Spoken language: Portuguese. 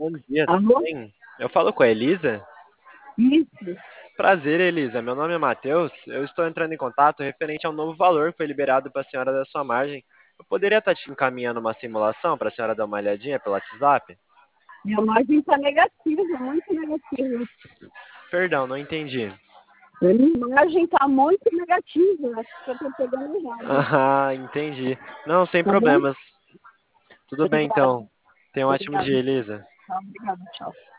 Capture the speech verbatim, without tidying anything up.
Bom dia, tudo Alô? bem? Eu falo com a Elisa? Isso. Prazer, Elisa. Meu nome é Matheus. Eu estou entrando em contato referente ao novo valor que foi liberado para a senhora da sua margem. Eu poderia estar te encaminhando uma simulação para a senhora dar uma olhadinha pelo WhatsApp? Minha margem está negativa, muito negativa. Perdão, não entendi. A minha margem está muito negativa. Acho que eu estou pegando errado. Ah, entendi. Não, sem Tá bom? problemas. Tudo bem, Obrigada. então. Tenha um ótimo Obrigada. dia, Elisa. Tá, obrigada. Tchau.